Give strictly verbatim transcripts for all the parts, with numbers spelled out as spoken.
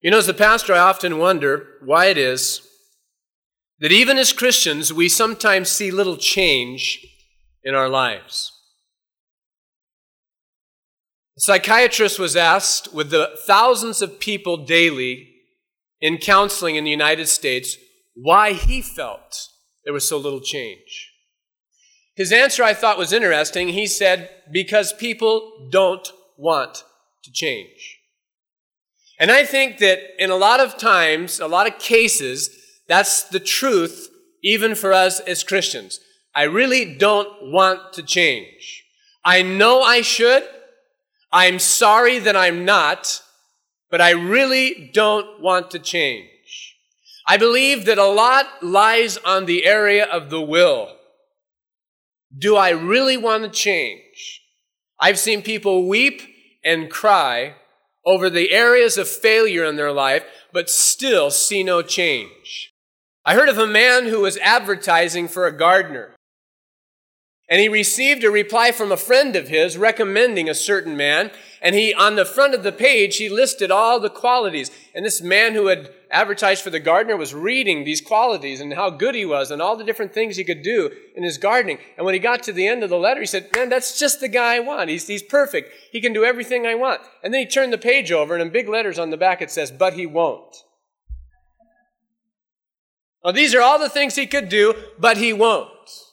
You know, as a pastor, I often wonder why it is that even as Christians, we sometimes see little change in our lives. A psychiatrist was asked, with the thousands of people daily in counseling in the United States, why he felt there was so little change. His answer, I thought, was interesting. He said, because people don't want to change. And I think that in a lot of times, a lot of cases, that's the truth, even for us as Christians. I really don't want to change. I know I should. I'm sorry that I'm not, but I really don't want to change. I believe that a lot lies on the area of the will. Do I really want to change? I've seen people weep and cry over the areas of failure in their life, but still see no change. I heard of a man who was advertising for a gardener. And he received a reply from a friend of his recommending a certain man. And he, on the front of the page, he listed all the qualities. And this man who had advertised for the gardener was reading these qualities and how good he was and all the different things he could do in his gardening. And when he got to the end of the letter, he said, man, that's just the guy I want. He's, he's perfect. He can do everything I want. And then he turned the page over, and in big letters on the back it says, but he won't. Well, these are all the things he could do, but he won't.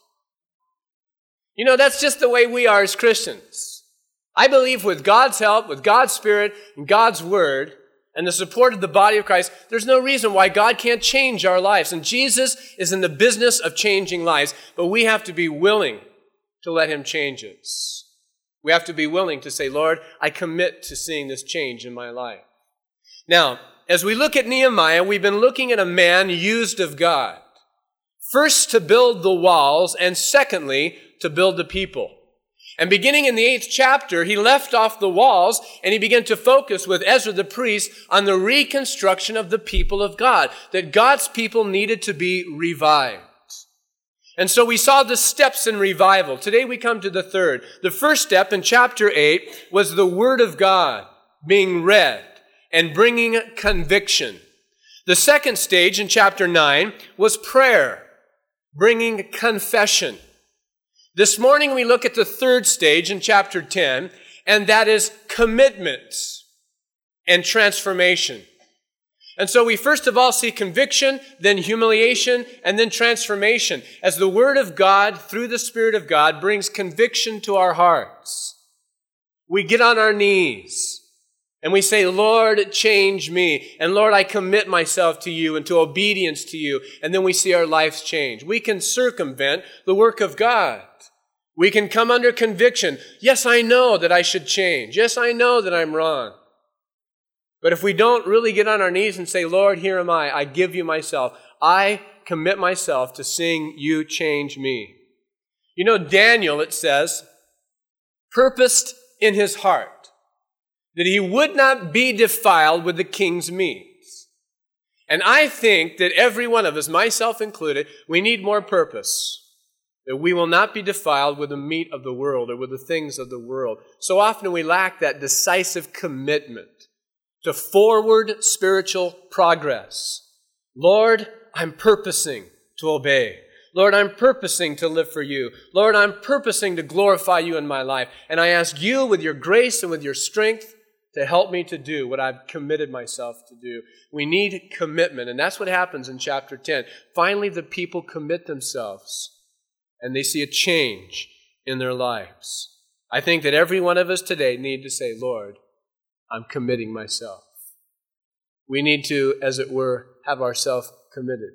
You know, that's just the way we are as Christians. I believe with God's help, with God's Spirit, and God's Word, and the support of the body of Christ, there's no reason why God can't change our lives. And Jesus is in the business of changing lives, but we have to be willing to let Him change us. We have to be willing to say, Lord, I commit to seeing this change in my life. Now, as we look at Nehemiah, we've been looking at a man used of God. First, to build the walls, and secondly, to build the people. And beginning in the eighth chapter, he left off the walls and he began to focus with Ezra the priest on the reconstruction of the people of God, that God's people needed to be revived. And so we saw the steps in revival. Today we come to the third. The first step in chapter eight was the Word of God being read and bringing conviction. The second stage in chapter nine was prayer, bringing confession. This morning we look at the third stage in chapter ten, and that is commitment and transformation. And so we first of all see conviction, then humiliation, and then transformation, as the Word of God, through the Spirit of God, brings conviction to our hearts. We get on our knees, and we say, Lord, change me, and Lord, I commit myself to you and to obedience to you, and then we see our lives change. We can circumvent the work of God. We can come under conviction. Yes, I know that I should change. Yes, I know that I'm wrong. But if we don't really get on our knees and say, Lord, here am I. I give you myself. I commit myself to seeing you change me. You know, Daniel, it says, purposed in his heart that he would not be defiled with the king's meats. And I think that every one of us, myself included, we need more purpose. That we will not be defiled with the meat of the world or with the things of the world. So often we lack that decisive commitment to forward spiritual progress. Lord, I'm purposing to obey. Lord, I'm purposing to live for you. Lord, I'm purposing to glorify you in my life. And I ask you with your grace and with your strength to help me to do what I've committed myself to do. We need commitment, and that's what happens in chapter ten. Finally, the people commit themselves, and they see a change in their lives. I think that every one of us today need to say, Lord, I'm committing myself. We need to, as it were, have ourselves committed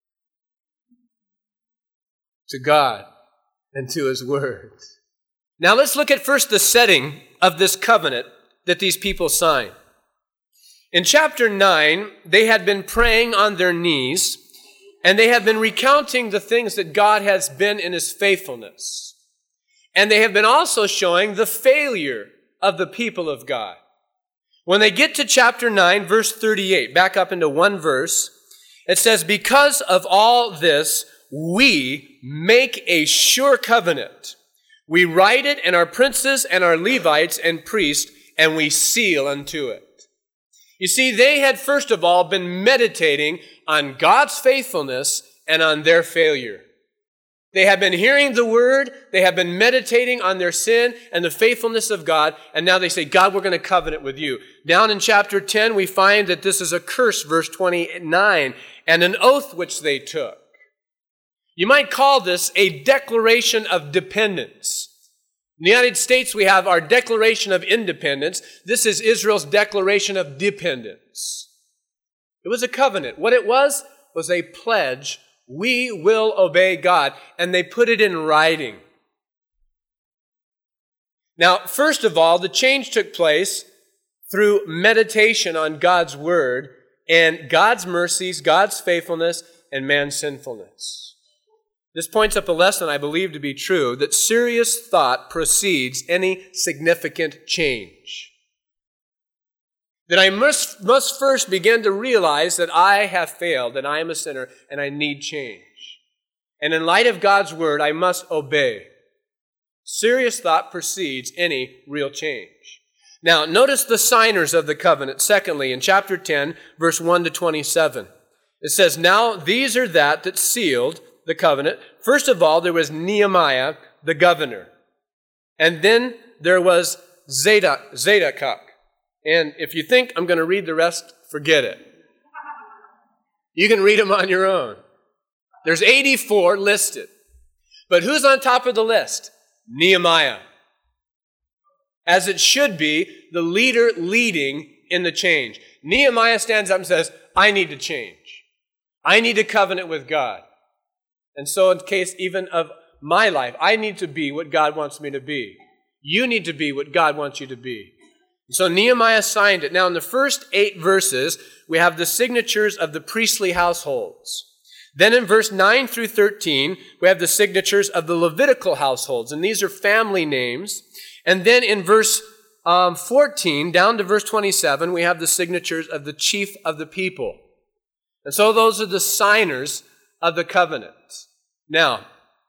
to God and to His Word. Now let's look at first the setting of this covenant that these people signed. In chapter nine, they had been praying on their knees, and they have been recounting the things that God has been in His faithfulness. And they have been also showing the failure of the people of God. When they get to chapter nine, verse thirty-eight, back up into one verse, it says, because of all this, we make a sure covenant. We write it, and our princes and our Levites and priests, and we seal unto it. You see, they had first of all been meditating on God's faithfulness and on their failure. They had been hearing the word, they had been meditating on their sin and the faithfulness of God, and now they say, God, we're going to covenant with you. Down in chapter ten, we find that this is a curse, verse twenty-nine, and an oath which they took. You might call this a declaration of dependence. In the United States, we have our Declaration of Independence. This is Israel's Declaration of Dependence. It was a covenant. What it was, was a pledge. We will obey God. And they put it in writing. Now, first of all, the change took place through meditation on God's word and God's mercies, God's faithfulness, and man's sinfulness. This points up a lesson I believe to be true, that serious thought precedes any significant change. That I must, must first begin to realize that I have failed, and I am a sinner, and I need change. And in light of God's word, I must obey. Serious thought precedes any real change. Now, notice the signers of the covenant, secondly, in chapter ten, verse one to twenty-seven. It says, now these are that that sealed the covenant. First of all, there was Nehemiah, the governor. And then there was Zadok, Zadok. And if you think I'm going to read the rest, forget it. You can read them on your own. There's eighty-four listed. But who's on top of the list? Nehemiah. As it should be, the leader leading in the change. Nehemiah stands up and says, I need to change. I need to covenant with God. And so in the case even of my life, I need to be what God wants me to be. You need to be what God wants you to be. And so Nehemiah signed it. Now in the first eight verses, we have the signatures of the priestly households. Then in verse nine through thirteen, we have the signatures of the Levitical households. And these are family names. And then in verse um, fourteen, down to verse twenty-seven, we have the signatures of the chief of the people. And so those are the signers of the covenant. Now,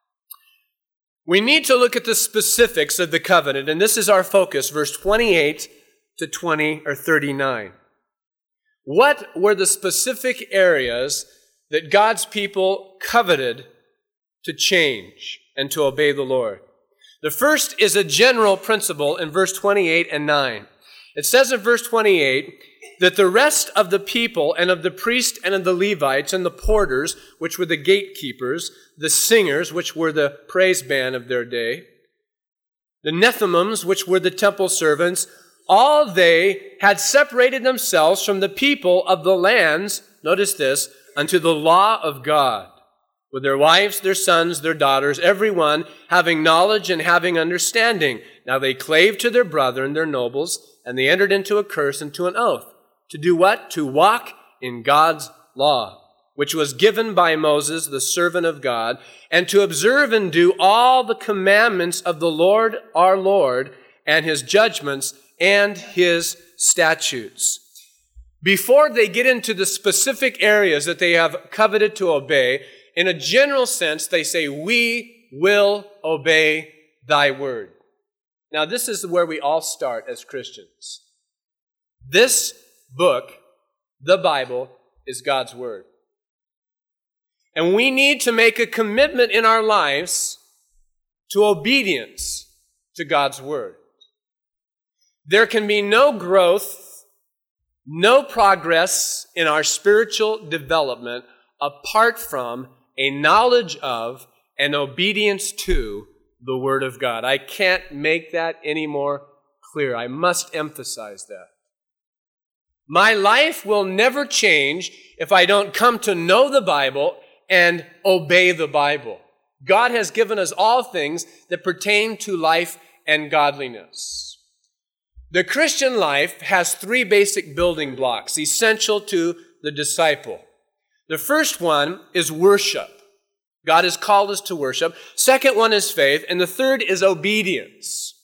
we need to look at the specifics of the covenant, and this is our focus, verse twenty-eight to twenty or thirty-nine. What were the specific areas that God's people coveted to change and to obey the Lord? The first is a general principle in verse twenty-eight and nine. It says in verse twenty-eight that the rest of the people and of the priests and of the Levites and the porters, which were the gatekeepers, the singers, which were the praise band of their day, the Nethinims, which were the temple servants, all they had separated themselves from the people of the lands, notice this, unto the law of God, with their wives, their sons, their daughters, everyone having knowledge and having understanding. Now they clave to their brethren, their nobles, and they entered into a curse and to an oath. To do what? To walk in God's law, which was given by Moses, the servant of God, and to observe and do all the commandments of the Lord our Lord, and his judgments and his statutes. Before they get into the specific areas that they have coveted to obey, in a general sense, they say, we will obey thy word. Now, this is where we all start as Christians. This book, the Bible, is God's word. And we need to make a commitment in our lives to obedience to God's word. There can be no growth, no progress in our spiritual development apart from a knowledge of and obedience to the Word of God. I can't make that any more clear. I must emphasize that. My life will never change if I don't come to know the Bible and obey the Bible. God has given us all things that pertain to life and godliness. The Christian life has three basic building blocks essential to the disciple. The first one is worship. God has called us to worship. Second one is faith. And the third is obedience.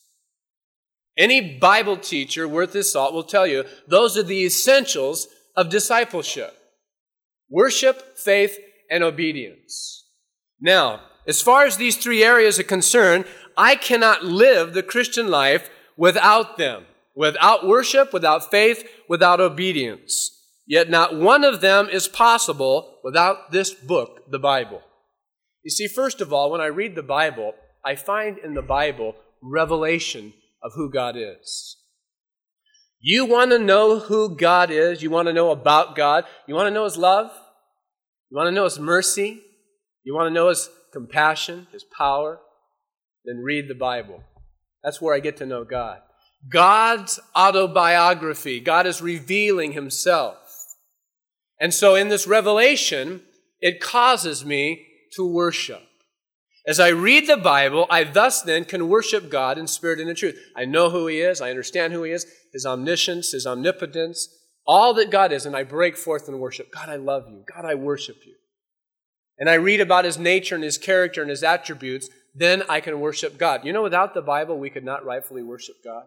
Any Bible teacher worth his salt will tell you those are the essentials of discipleship. Worship, faith, and obedience. Now, as far as these three areas are concerned, I cannot live the Christian life without them. Without worship, without faith, without obedience. Yet not one of them is possible without this book, the Bible. You see, first of all, when I read the Bible, I find in the Bible revelation of who God is. You want to know who God is? You want to know about God? You want to know His love? You want to know His mercy? You want to know His compassion, His power? Then read the Bible. That's where I get to know God. God's autobiography. God is revealing Himself. And so in this revelation, it causes me to worship. As I read the Bible, I thus then can worship God in spirit and in truth. I know who He is. I understand who He is, His omniscience, His omnipotence, all that God is, and I break forth in worship. God, I love you. God, I worship you. And I read about His nature and His character and His attributes, then I can worship God. You know, without the Bible, we could not rightfully worship God.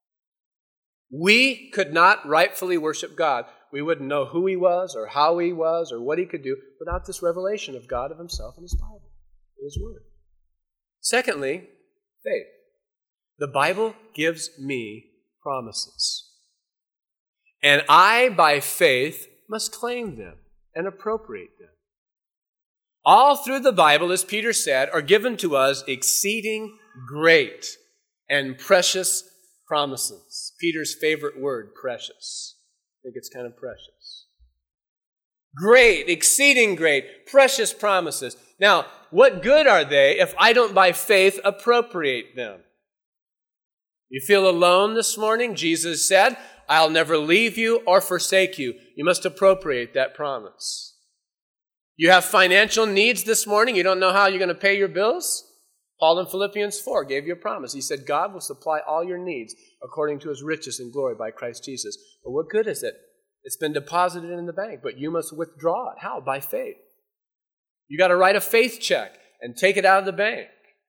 We could not rightfully worship God. We wouldn't know who He was or how He was or what He could do without this revelation of God, of Himself, in His Bible, in His Word. Secondly, faith. The Bible gives me promises. And I, by faith, must claim them and appropriate them. All through the Bible, as Peter said, are given to us exceeding great and precious promises. Peter's favorite word, precious. I think it's kind of precious. Great, exceeding great, precious promises. Now, what good are they if I don't by faith appropriate them? You feel alone this morning? Jesus said, I'll never leave you or forsake you. You must appropriate that promise. You have financial needs this morning. You don't know how you're going to pay your bills? Paul in Philippians four gave you a promise. He said, God will supply all your needs according to His riches and glory by Christ Jesus. But what good is it? It's been deposited in the bank, but you must withdraw it. How? By faith. You got to write a faith check and take it out of the bank.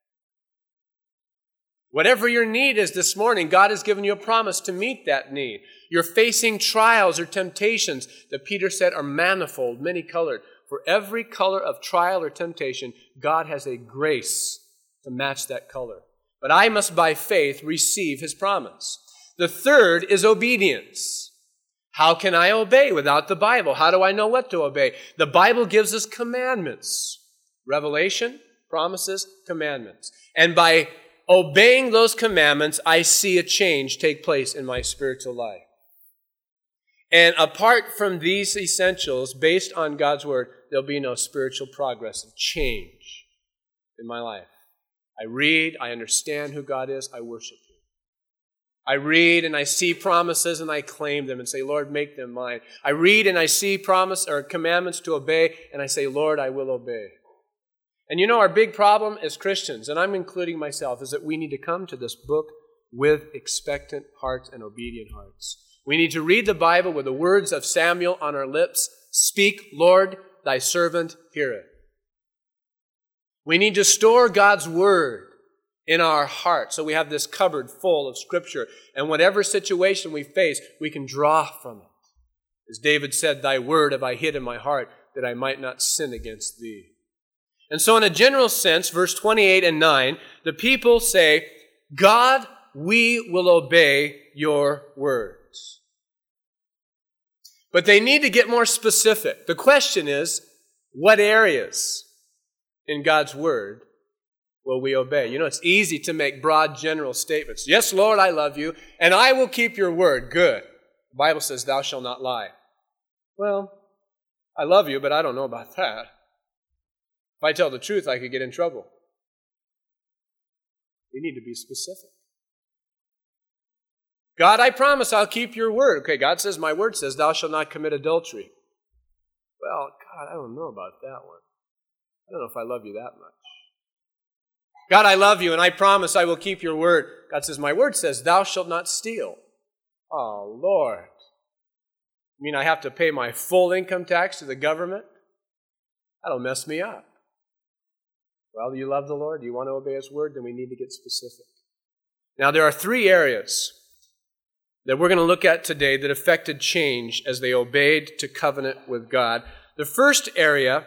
Whatever your need is this morning, God has given you a promise to meet that need. You're facing trials or temptations that Peter said are manifold, many-colored. For every color of trial or temptation, God has a grace to match that color. But I must by faith receive His promise. The third is obedience. How can I obey without the Bible? How do I know what to obey? The Bible gives us commandments. Revelation, promises, commandments. And by obeying those commandments, I see a change take place in my spiritual life. And apart from these essentials, based on God's Word, there'll be no spiritual progress and change in my life. I read, I understand who God is, I worship Him. I read and I see promises and I claim them and say, Lord, make them mine. I read and I see promise or commandments to obey and I say, Lord, I will obey. And you know, our big problem as Christians, and I'm including myself, is that we need to come to this book with expectant hearts and obedient hearts. We need to read the Bible with the words of Samuel on our lips. Speak, Lord, thy servant heareth. We need to store God's Word in our heart so we have this cupboard full of Scripture. And whatever situation we face, we can draw from it. As David said, thy word have I hid in my heart that I might not sin against thee. And so in a general sense, verse twenty-eight and nine, the people say, God, we will obey your words. But they need to get more specific. The question is, what areas in God's Word will we obey? You know, it's easy to make broad general statements. Yes, Lord, I love you, and I will keep your word. Good. The Bible says, thou shalt not lie. Well, I love you, but I don't know about that. If I tell the truth, I could get in trouble. We need to be specific. God, I promise I'll keep your word. Okay, God says, my word says, thou shalt not commit adultery. Well, God, I don't know about that one. I don't know if I love you that much. God, I love you, and I promise I will keep your word. God says, my word says, thou shalt not steal. Oh, Lord. You mean I have to pay my full income tax to the government? That'll mess me up. Well, do you love the Lord? Do you want to obey His word? Then we need to get specific. Now, there are three areas that we're going to look at today that affected change as they obeyed to covenant with God. The first area,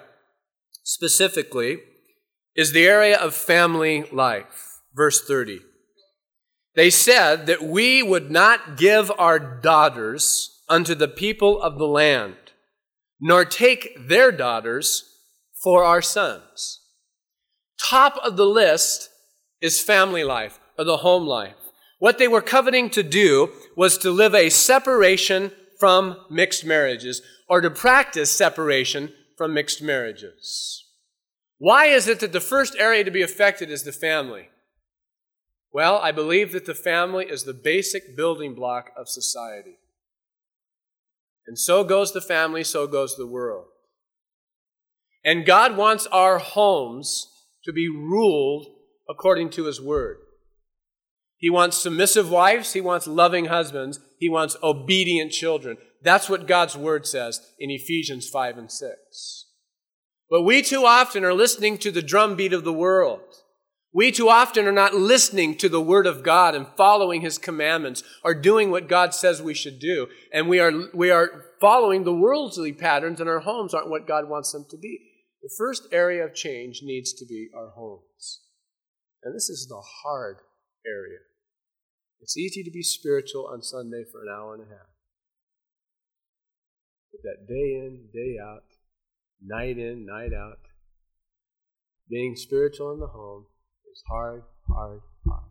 specifically, is the area of family life. Verse thirty. They said that we would not give our daughters unto the people of the land, nor take their daughters for our sons. Top of the list is family life, or the home life. What they were coveting to do was to live a separation from mixed marriages, or to practice separation from mixed marriages. Why is it that the first area to be affected is the family? Well, I believe that the family is the basic building block of society. And so goes the family, so goes the world. And God wants our homes to be ruled according to His Word. He wants submissive wives, He wants loving husbands, He wants obedient children. That's what God's Word says in Ephesians five and six. But we too often are listening to the drumbeat of the world. We too often are not listening to the Word of God and following His commandments or doing what God says we should do. And we are, we are following the worldly patterns, and our homes aren't what God wants them to be. The first area of change needs to be our homes. And this is the hard area. It's easy to be spiritual on Sunday for an hour and a half. But that day in, day out, night in, night out, being spiritual in the home is hard, hard, hard.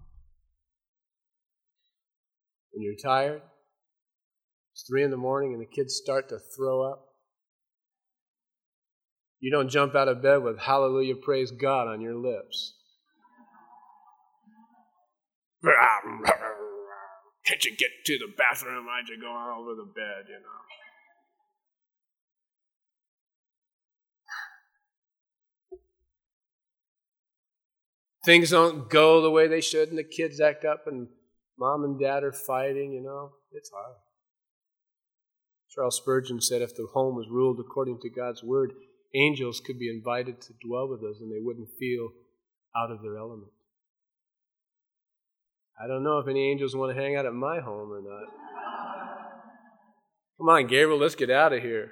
When you're tired, it's three in the morning and the kids start to throw up, you don't jump out of bed with hallelujah, praise God on your lips. Can't you get to the bathroom? Why'd you go all over the bed, you know? Things don't go the way they should, and the kids act up, and mom and dad are fighting, you know. It's hard. Charles Spurgeon said if the home was ruled according to God's Word, angels could be invited to dwell with us, and they wouldn't feel out of their element. I don't know if any angels want to hang out at my home or not. Come on, Gabriel, let's get out of here.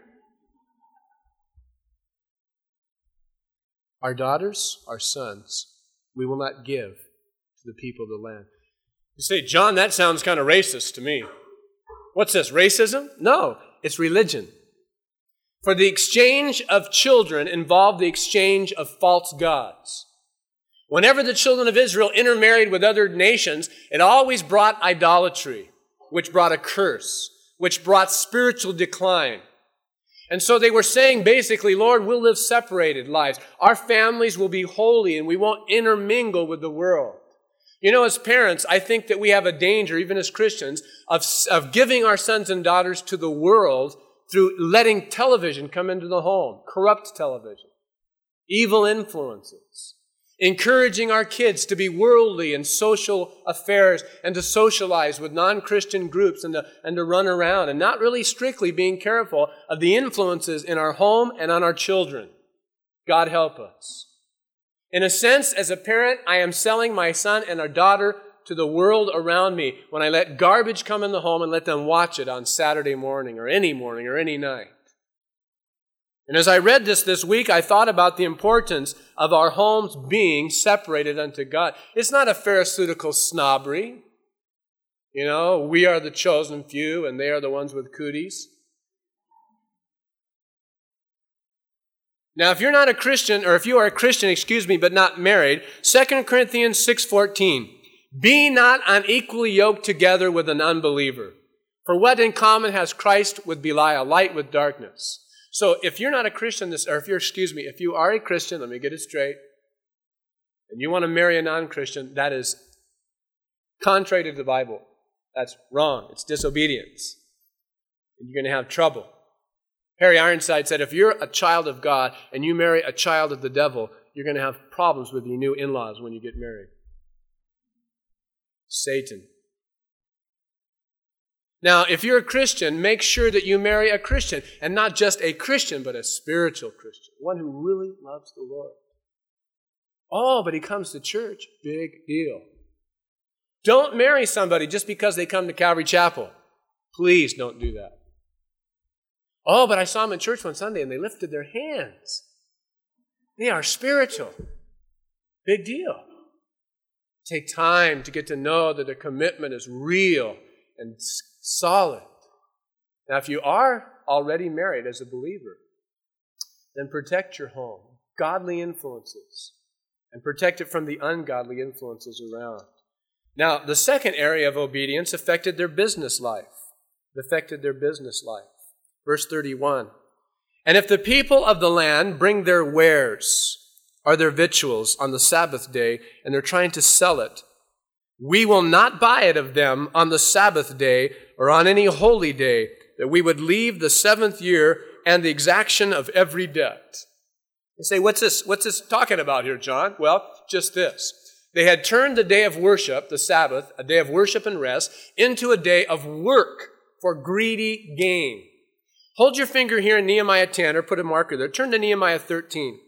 Our daughters, our sons, we will not give to the people of the land. You say, John, that sounds kind of racist to me. What's this, racism? No, it's religion. For the exchange of children involved the exchange of false gods. Whenever the children of Israel intermarried with other nations, it always brought idolatry, which brought a curse, which brought spiritual decline. And so they were saying basically, Lord, we'll live separated lives. Our families will be holy and we won't intermingle with the world. You know, as parents, I think that we have a danger, even as Christians, of, of giving our sons and daughters to the world through letting television come into the home, corrupt television, evil influences. Encouraging our kids to be worldly in social affairs and to socialize with non-Christian groups and to, and to run around and not really strictly being careful of the influences in our home and on our children. God help us. In a sense, as a parent, I am selling my son and our daughter to the world around me when I let garbage come in the home and let them watch it on Saturday morning or any morning or any night. And as I read this this week, I thought about the importance of our homes being separated unto God. It's not a pharisaical snobbery. You know, we are the chosen few and they are the ones with cooties. Now, if you're not a Christian, or if you are a Christian, excuse me, but not married, Second Corinthians six fourteen, be not unequally yoked together with an unbeliever. For what in common has Christ with Belial, light with darkness? So if you're not a Christian, this, or if you're, excuse me, if you are a Christian, let me get it straight, and you want to marry a non-Christian, that is contrary to the Bible. That's wrong. It's disobedience. And you're going to have trouble. Harry Ironside said, if you're a child of God and you marry a child of the devil, you're going to have problems with your new in-laws when you get married. Satan. Now, if you're a Christian, make sure that you marry a Christian, and not just a Christian, but a spiritual Christian, one who really loves the Lord. Oh, but he comes to church. Big deal. Don't marry somebody just because they come to Calvary Chapel. Please don't do that. Oh, but I saw them in church one Sunday and they lifted their hands. They are spiritual. Big deal. Take time to get to know that the commitment is real and solid. Now, if you are already married as a believer, then protect your home, godly influences, and protect it from the ungodly influences around. Now, the second area of obedience affected their business life. It affected their business life. Verse thirty-one. And if the people of the land bring their wares or their victuals on the Sabbath day, and they're trying to sell it, we will not buy it of them on the Sabbath day or on any holy day, that we would leave the seventh year and the exaction of every debt. You say, what's this? What's this talking about here, John? Well, just this. They had turned the day of worship, the Sabbath, a day of worship and rest, into a day of work for greedy gain. Hold your finger here in Nehemiah ten, or put a marker there. Turn to Nehemiah thirteen.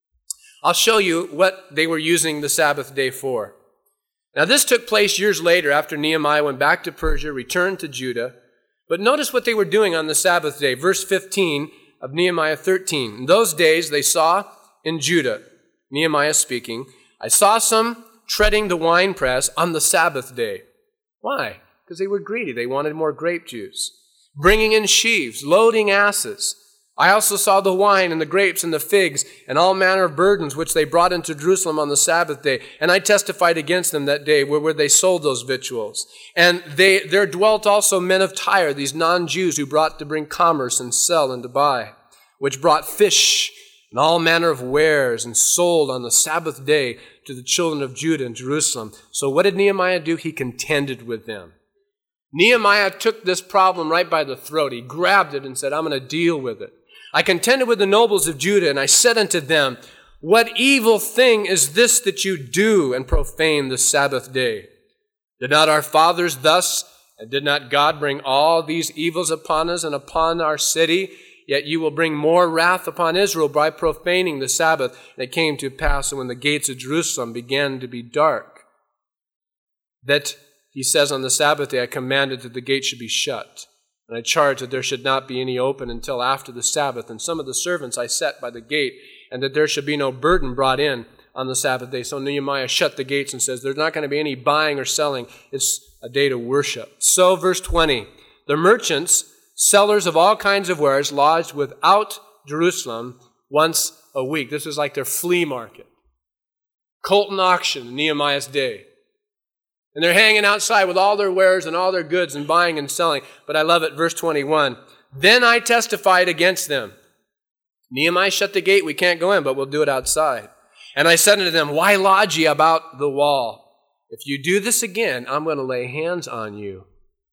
I'll show you what they were using the Sabbath day for. Now, this took place years later after Nehemiah went back to Persia, returned to Judah. But notice what they were doing on the Sabbath day. Verse fifteen of Nehemiah thirteen. In those days they saw in Judah, Nehemiah speaking, I saw some treading the winepress on the Sabbath day. Why? Because they were greedy. They wanted more grape juice. Bringing in sheaves, loading asses. I also saw the wine and the grapes and the figs and all manner of burdens which they brought into Jerusalem on the Sabbath day. And I testified against them that day where, where they sold those victuals. And they there dwelt also men of Tyre, these non-Jews who brought to bring commerce and sell and to buy, which brought fish and all manner of wares and sold on the Sabbath day to the children of Judah and Jerusalem. So what did Nehemiah do? He contended with them. Nehemiah took this problem right by the throat. He grabbed it and said, I'm going to deal with it. I contended with the nobles of Judah, and I said unto them, what evil thing is this that you do and profane the Sabbath day? Did not our fathers thus, and did not God bring all these evils upon us and upon our city? Yet you will bring more wrath upon Israel by profaning the Sabbath. And it came to pass when the gates of Jerusalem began to be dark, that he says on the Sabbath day, I commanded that the gate should be shut. And I charged that there should not be any open until after the Sabbath. And some of the servants I set by the gate, and that there should be no burden brought in on the Sabbath day. So Nehemiah shut the gates and says, there's not going to be any buying or selling. It's a day to worship. So, verse twenty, the merchants, sellers of all kinds of wares, lodged without Jerusalem once a week. This was like their flea market. Colton auction in Nehemiah's day. And they're hanging outside with all their wares and all their goods and buying and selling. But I love it, verse twenty-one. Then I testified against them. Nehemiah shut the gate. We can't go in, but we'll do it outside. And I said unto them, why lodge ye about the wall? If you do this again, I'm going to lay hands on you.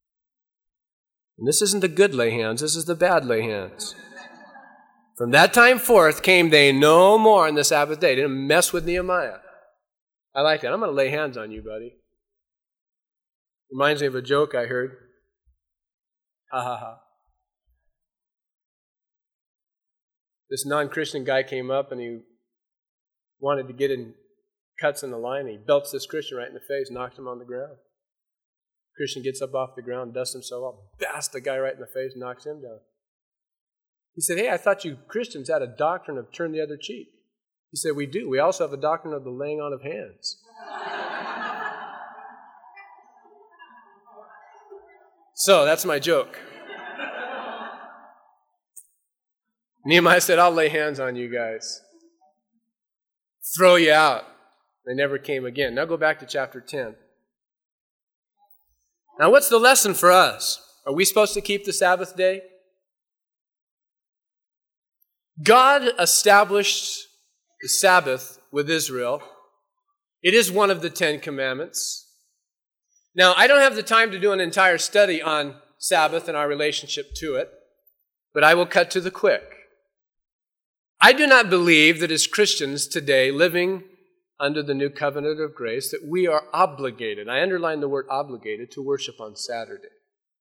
And this isn't the good lay hands. This is the bad lay hands. From that time forth came they no more on the Sabbath day. They didn't mess with Nehemiah. I like that. I'm going to lay hands on you, buddy. Reminds me of a joke I heard. Ha ha ha. This non-Christian guy came up and he wanted to get in cuts in the line. And he belts this Christian right in the face, knocked him on the ground. Christian gets up off the ground, dusts himself off, basts the guy right in the face, knocks him down. He said, hey, I thought you Christians had a doctrine of turn the other cheek. He said, we do. We also have a doctrine of the laying on of hands. So, that's my joke. Nehemiah said, I'll lay hands on you guys. Throw you out. They never came again. Now go back to chapter ten. Now, what's the lesson for us? Are we supposed to keep the Sabbath day? God established the Sabbath with Israel. It is one of the Ten Commandments. Now, I don't have the time to do an entire study on Sabbath and our relationship to it, but I will cut to the quick. I do not believe that as Christians today, living under the new covenant of grace, that we are obligated, I underline the word obligated, to worship on Saturday.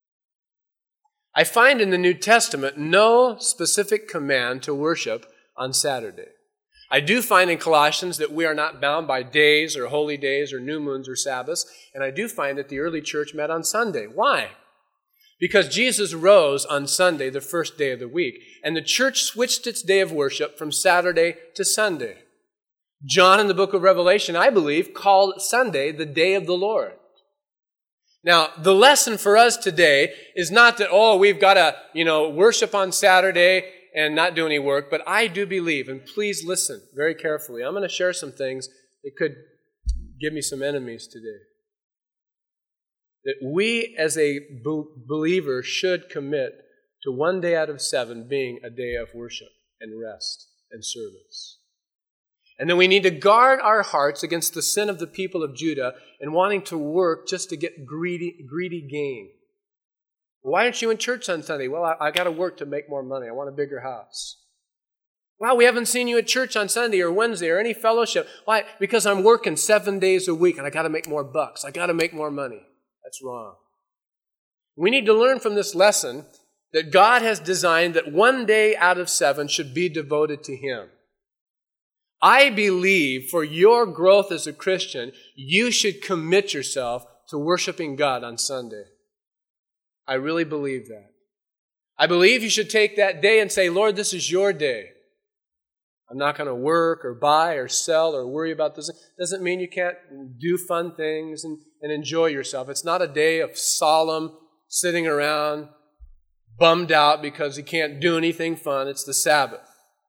I find in the New Testament no specific command to worship on Saturday. I do find in Colossians that we are not bound by days or holy days or new moons or Sabbaths, and I do find that the early church met on Sunday. Why? Because Jesus rose on Sunday, the first day of the week, and the church switched its day of worship from Saturday to Sunday. John in the book of Revelation, I believe, called Sunday the day of the Lord. Now, the lesson for us today is not that, oh, we've got to, you know, worship on Saturday and not do any work, but I do believe, and please listen very carefully. I'm going to share some things that could give me some enemies today. That we as a believer should commit to one day out of seven being a day of worship and rest and service. And then we need to guard our hearts against the sin of the people of Judah and wanting to work just to get greedy, greedy gain. Why aren't you in church on Sunday? Well, I, I got to work to make more money. I want a bigger house. Wow, we haven't seen you at church on Sunday or Wednesday or any fellowship. Why? Because I'm working seven days a week and I got to make more bucks. I got to make more money. That's wrong. We need to learn from this lesson that God has designed that one day out of seven should be devoted to Him. I believe for your growth as a Christian, you should commit yourself to worshiping God on Sunday. I really believe that. I believe you should take that day and say, Lord, this is your day. I'm not going to work or buy or sell or worry about this. It doesn't mean you can't do fun things and, and enjoy yourself. It's not a day of solemn sitting around bummed out because you can't do anything fun. It's the Sabbath.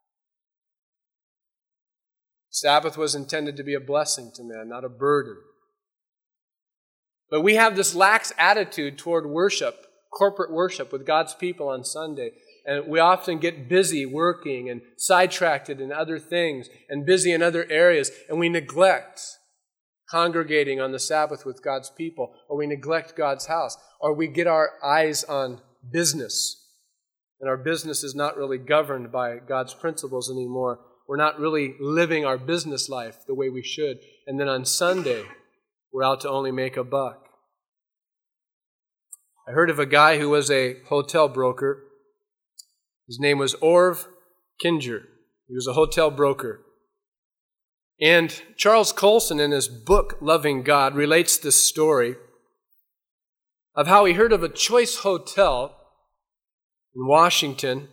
Sabbath was intended to be a blessing to man, not a burden. But we have this lax attitude toward worship, corporate worship with God's people on Sunday. And we often get busy working and sidetracked in other things and busy in other areas. And we neglect congregating on the Sabbath with God's people, or we neglect God's house, or we get our eyes on business. And our business is not really governed by God's principles anymore. We're not really living our business life the way we should. And then on Sunday, we're out to only make a buck. I heard of a guy who was a hotel broker. His name was Orv Kinger. He was a hotel broker. And Charles Colson, in his book, Loving God, relates this story of how he heard of a choice hotel in Washington,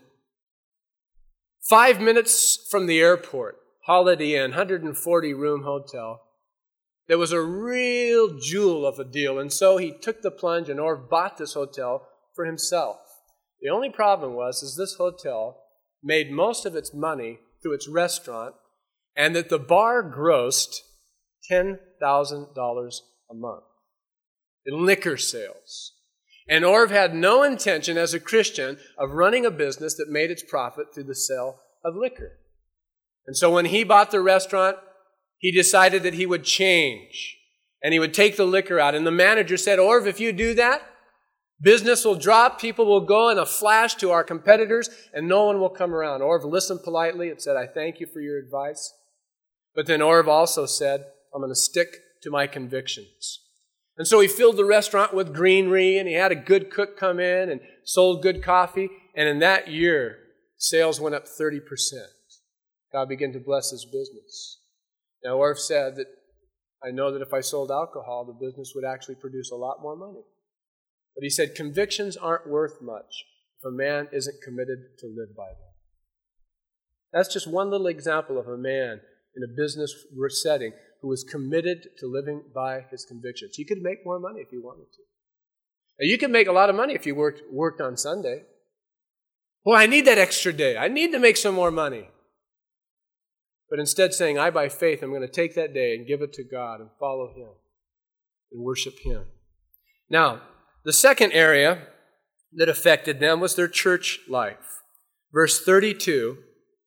five minutes from the airport, Holiday Inn, one hundred forty room hotel. There was a real jewel of a deal, and so he took the plunge and Orv bought this hotel for himself. The only problem was is this hotel made most of its money through its restaurant, and that the bar grossed ten thousand dollars a month in liquor sales. And Orv had no intention as a Christian of running a business that made its profit through the sale of liquor. And so when he bought the restaurant, he decided that he would change and he would take the liquor out. And the manager said, Orv, if you do that, business will drop, people will go in a flash to our competitors, and no one will come around. Orv listened politely and said, I thank you for your advice. But then Orv also said, I'm going to stick to my convictions. And so he filled the restaurant with greenery, and he had a good cook come in and sold good coffee. And in that year, sales went up thirty percent. God began to bless his business. Now, Orv said that, I know that if I sold alcohol, the business would actually produce a lot more money. But he said, convictions aren't worth much if a man isn't committed to live by them. That's just one little example of a man in a business setting who was committed to living by his convictions. He could make more money if he wanted to. Now, you could make a lot of money if you worked, worked on Sunday. Well, I need that extra day. I need to make some more money. But instead saying, I by faith am going to take that day and give it to God and follow Him and worship Him. Now, the second area that affected them was their church life. Verse thirty-two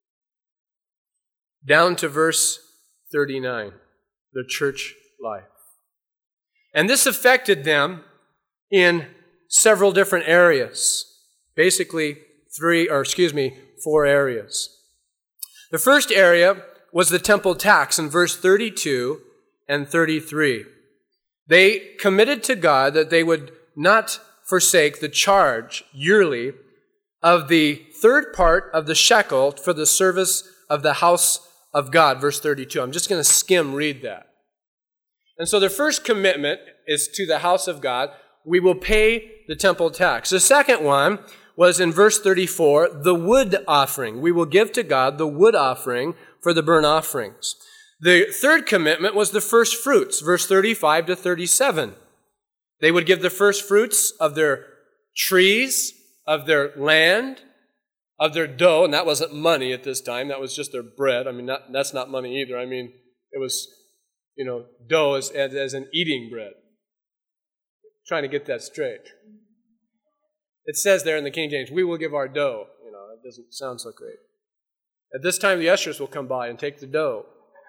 down to verse thirty-nine, their church life. And this affected them in several different areas. Basically, three, or excuse me, four areas. The first area was the temple tax in verse thirty-two and thirty-three. They committed to God that they would not forsake the charge yearly of the third part of the shekel for the service of the house of God, verse thirty-two. I'm just going to skim read that. And so their first commitment is to the house of God. We will pay the temple tax. The second one was in verse thirty-four, the wood offering. We will give to God the wood offering for the burnt offerings. The third commitment was the first fruits, verse thirty-five to thirty-seven. They would give the first fruits of their trees, of their land, of their dough, and that wasn't money at this time. That was just their bread. I mean, not, that's not money either. I mean, it was, you know, dough as, as, as an eating bread. Trying to get that straight. It says there in the King James, we will give our dough. You know, it doesn't sound so great. At this time, the ushers will come by and take the dough.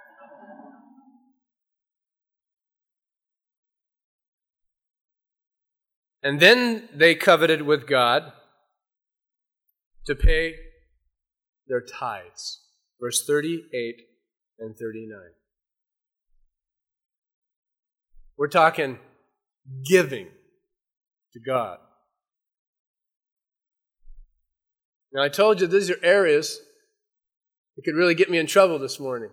And then they coveted with God to pay their tithes. Verse thirty-eight and thirty-nine. We're talking giving to God. Now, I told you these are areas that could really get me in trouble this morning.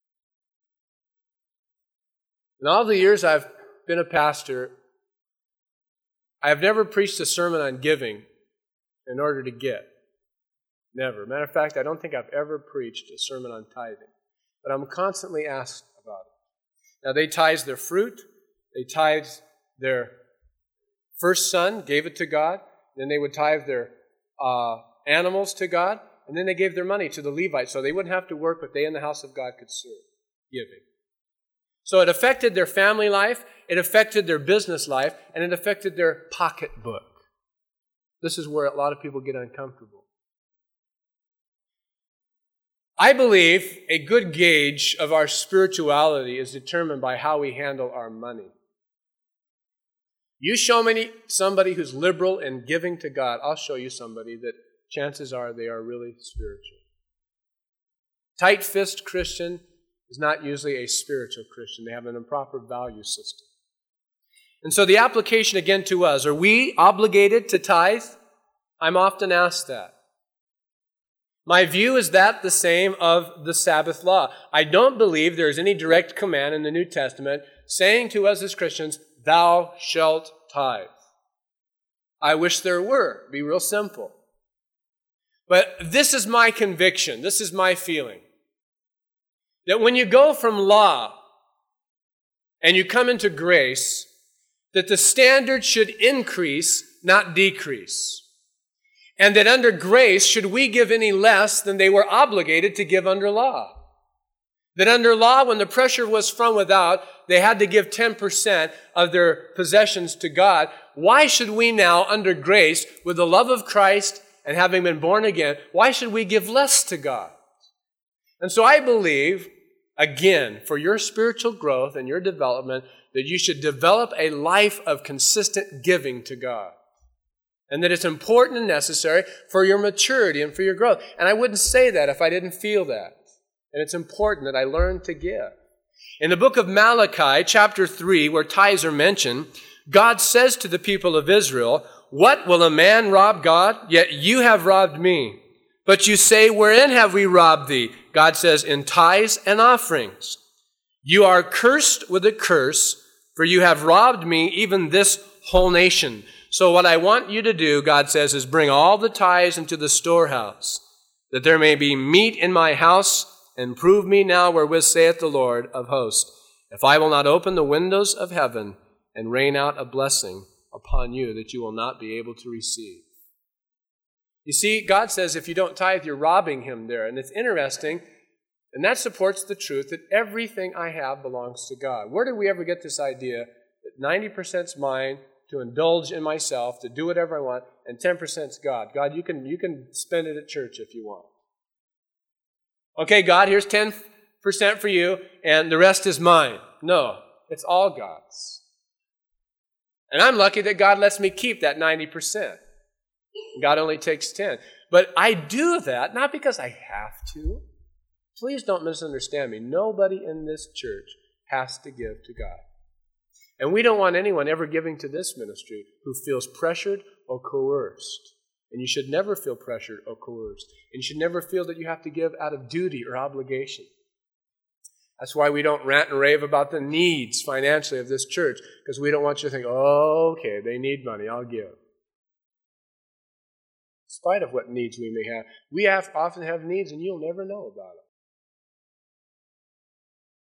In all the years I've been a pastor, I have never preached a sermon on giving in order to get. Never. Matter of fact, I don't think I've ever preached a sermon on tithing. But I'm constantly asked about it. Now, they tithed their fruit. They tithed their first son, gave it to God. Then they would tithe their uh, animals to God. And then they gave their money to the Levites so they wouldn't have to work, but they in the house of God could serve, giving. So it affected their family life, it affected their business life, and it affected their pocketbook. This is where a lot of people get uncomfortable. I believe a good gauge of our spirituality is determined by how we handle our money. You show me somebody who's liberal in giving to God, I'll show you somebody that chances are they are really spiritual. Tight-fisted Christian is not usually a spiritual Christian. They have an improper value system. And so the application again to us, are we obligated to tithe? I'm often asked that. My view is that the same of the Sabbath law. I don't believe there is any direct command in the New Testament saying to us as Christians, thou shalt tithe. I wish there were. It'd be real simple. But this is my conviction. This is my feeling. That when you go from law and you come into grace, that the standard should increase, not decrease. And that under grace, should we give any less than they were obligated to give under law? That under law, when the pressure was from without, they had to give ten percent of their possessions to God. Why should we now, under grace, with the love of Christ and having been born again, why should we give less to God? And so I believe, again, for your spiritual growth and your development, that you should develop a life of consistent giving to God. And that it's important and necessary for your maturity and for your growth. And I wouldn't say that if I didn't feel that. And it's important that I learn to give. In the book of Malachi, chapter three, where tithes are mentioned, God says to the people of Israel, what will a man rob God? Yet you have robbed me. But you say, wherein have we robbed thee? God says, in tithes and offerings. You are cursed with a curse, for you have robbed me, even this whole nation. So what I want you to do, God says, is bring all the tithes into the storehouse, that there may be meat in my house, and prove me now wherewith saith the Lord of hosts, if I will not open the windows of heaven and rain out a blessing upon you that you will not be able to receive. You see, God says if you don't tithe, you're robbing him there. And it's interesting, and that supports the truth that everything I have belongs to God. Where did we ever get this idea that ninety percent is mine, to indulge in myself, to do whatever I want, and ten percent is God? God, you can, you can spend it at church if you want. Okay, God, here's ten percent for you, and the rest is mine. No, it's all God's. And I'm lucky that God lets me keep that ninety percent. God only takes ten. But I do that not because I have to. Please don't misunderstand me. Nobody in this church has to give to God. And we don't want anyone ever giving to this ministry who feels pressured or coerced. And you should never feel pressured or coerced. And you should never feel that you have to give out of duty or obligation. That's why we don't rant and rave about the needs financially of this church, because we don't want you to think, oh, okay, they need money, I'll give. In spite of what needs we may have, we have, often have needs and you'll never know about it.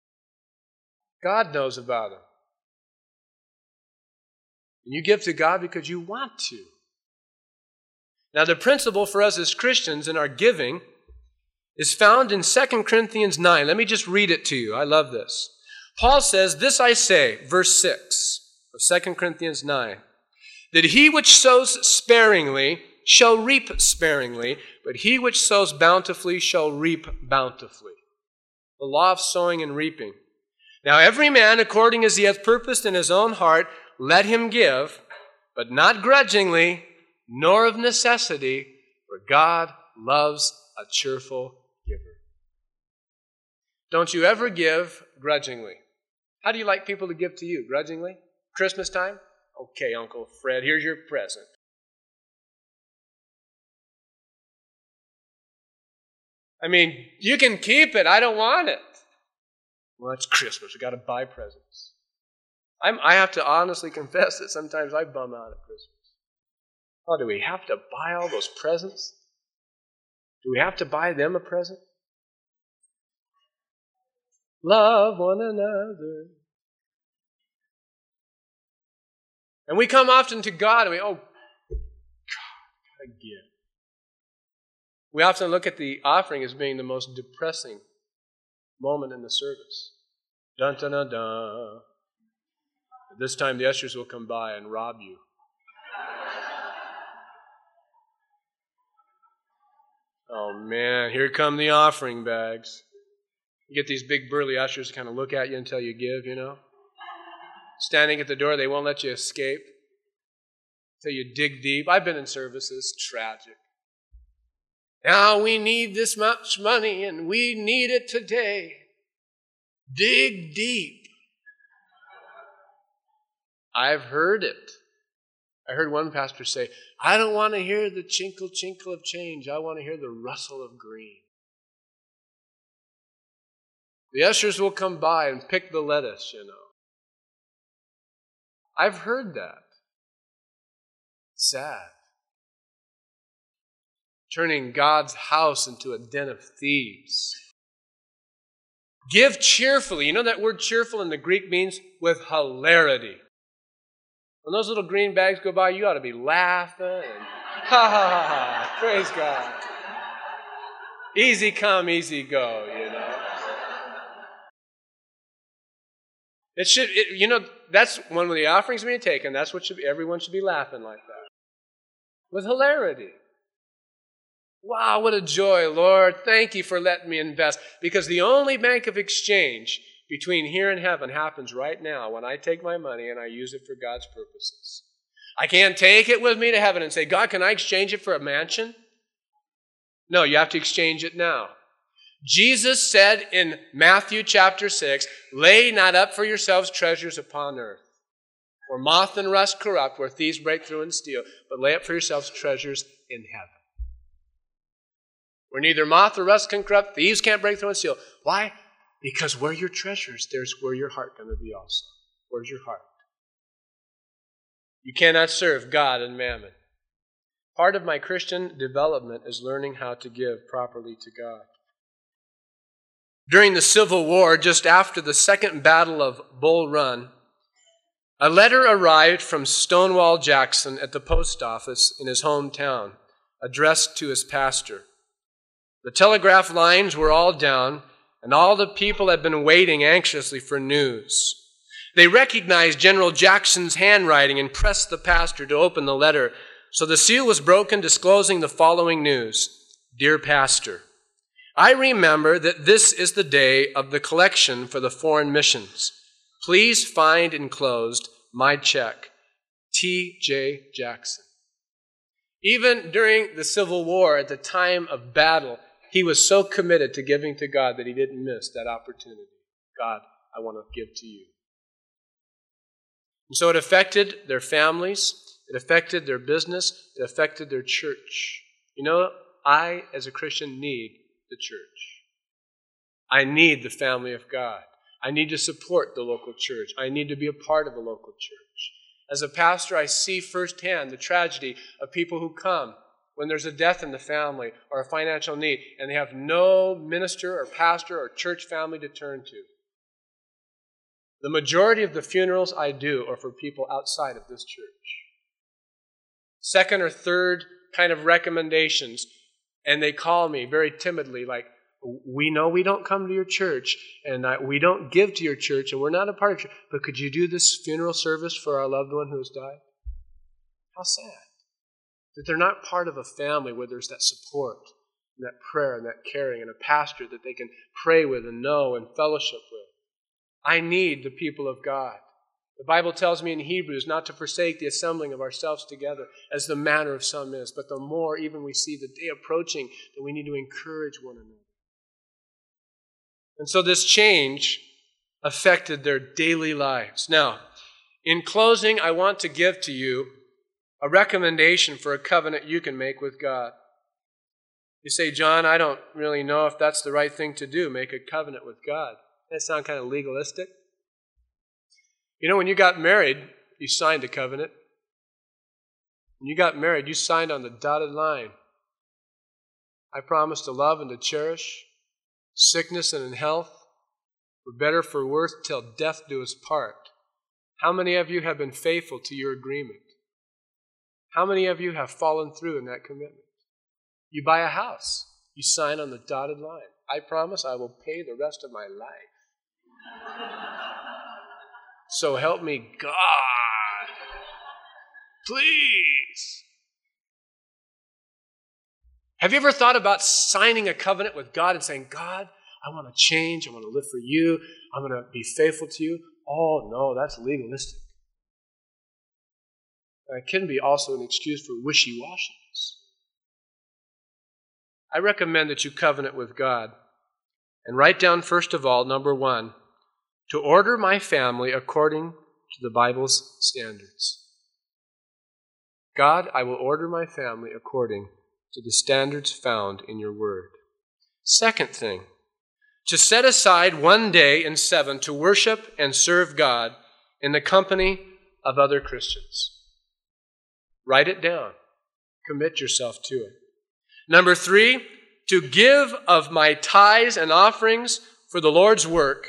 God knows about them. And you give to God because you want to. Now, the principle for us as Christians in our giving is found in Second Corinthians nine. Let me just read it to you. I love this. Paul says, "This I say," verse six of Second Corinthians nine, "that he which sows sparingly shall reap sparingly, but he which sows bountifully shall reap bountifully." The law of sowing and reaping. "Now every man according as he hath purposed in his own heart, let him give, but not grudgingly, nor of necessity, for God loves a cheerful giver." Don't you ever give grudgingly. How do you like people to give to you? Grudgingly? Christmas time? Okay, Uncle Fred, here's your present. I mean, you can keep it. I don't want it. Well, it's Christmas. We've got to buy presents. I'm, I have to honestly confess that sometimes I bum out at Christmas. Oh, do we have to buy all those presents? Do we have to buy them a present? Love one another. And we come often to God and we, oh, God, I've got to give. We often look at the offering as being the most depressing moment in the service. Dun, dun, dun, dun. This time the ushers will come by and rob you. Oh man, here come the offering bags. You get these big burly ushers to kind of look at you until you give, you know. Standing at the door, they won't let you escape until you dig deep. I've been in services, tragic. Now we need this much money and we need it today. Dig deep. I've heard it. I heard one pastor say, "I don't want to hear the chinkle chinkle of change. I want to hear the rustle of green." The ushers will come by and pick the lettuce, you know. I've heard that. Sad. Turning God's house into a den of thieves. Give cheerfully. You know that word cheerful in the Greek means with hilarity. When those little green bags go by, you ought to be laughing and ha ha ha ha. Praise God. Easy come, easy go, you know. It should, it, you know, that's when the offering's being taken. That's what should be, everyone should be laughing like that. With hilarity. Wow, what a joy, Lord. Thank you for letting me invest. Because the only bank of exchange between here and heaven happens right now when I take my money and I use it for God's purposes. I can't take it with me to heaven and say, "God, can I exchange it for a mansion?" No, you have to exchange it now. Jesus said in Matthew chapter six, "Lay not up for yourselves treasures upon earth, where moth and rust corrupt, where thieves break through and steal, but lay up for yourselves treasures in heaven, where neither moth or rust can corrupt, thieves can't break through and steal." Why? Because where your treasures, there's where your heart going to be also. Where's your heart? You cannot serve God and mammon. Part of my Christian development is learning how to give properly to God. During the Civil War, just after the Second Battle of Bull Run, a letter arrived from Stonewall Jackson at the post office in his hometown, addressed to his pastor. The telegraph lines were all down, and all the people had been waiting anxiously for news. They recognized General Jackson's handwriting and pressed the pastor to open the letter. So the seal was broken, disclosing the following news. "Dear Pastor, I remember that this is the day of the collection for the foreign missions. Please find enclosed my check, T J Jackson." Even during the Civil War, at the time of battle, he was so committed to giving to God that he didn't miss that opportunity. "God, I want to give to you." And so it affected their families. It affected their business. It affected their church. You know, I, as a Christian, need the church. I need the family of God. I need to support the local church. I need to be a part of the local church. As a pastor, I see firsthand the tragedy of people who come when there's a death in the family or a financial need, and they have no minister or pastor or church family to turn to. The majority of the funerals I do are for people outside of this church. Second or third kind of recommendations, and they call me very timidly, like, we know we don't come to your church, and I, we don't give to your church, and we're not a part of your church, but could you do this funeral service for our loved one who has died? How sad that they're not part of a family where there's that support, and that prayer, and that caring, and a pastor that they can pray with and know and fellowship with. I need the people of God. The Bible tells me in Hebrews not to forsake the assembling of ourselves together, as the manner of some is, but the more even we see the day approaching, that we need to encourage one another. And so this change affected their daily lives. Now, in closing, I want to give to you a recommendation for a covenant you can make with God. You say, John, I don't really know if that's the right thing to do, make a covenant with God. That sounds kind of legalistic. You know, when you got married, you signed a covenant. When you got married, you signed on the dotted line. I promise to love and to cherish sickness and in health, for better, for worse, till death do us part. How many of you have been faithful to your agreement? How many of you have fallen through in that commitment? You buy a house. You sign on the dotted line. I promise I will pay the rest of my life. So help me God. Please. Have you ever thought about signing a covenant with God and saying, God, I want to change. I want to live for you. I'm going to be faithful to you. Oh, no, that's legalistic. It can be also an excuse for wishy-washiness. I recommend that you covenant with God and write down, first of all, number one, to order my family according to the Bible's standards. God, I will order my family according to the standards found in your word. Second thing, to set aside one day in seven to worship and serve God in the company of other Christians. Write it down. Commit yourself to it. Number three, to give of my tithes and offerings for the Lord's work.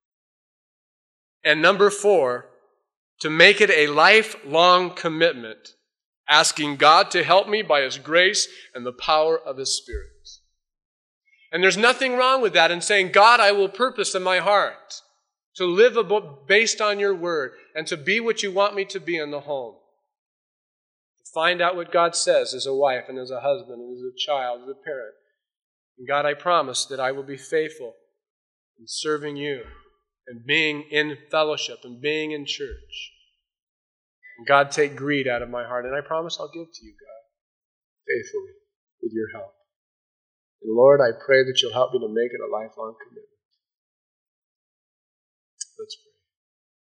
And number four, to make it a lifelong commitment, asking God to help me by His grace and the power of His Spirit. And there's nothing wrong with that in saying, God, I will purpose in my heart to live based on your word and to be what you want me to be in the home. To find out what God says as a wife and as a husband and as a child, as a parent. And God, I promise that I will be faithful in serving you and being in fellowship and being in church. And God, take greed out of my heart. And I promise I'll give to you, God, faithfully with your help. And Lord, I pray that you'll help me to make it a lifelong commitment.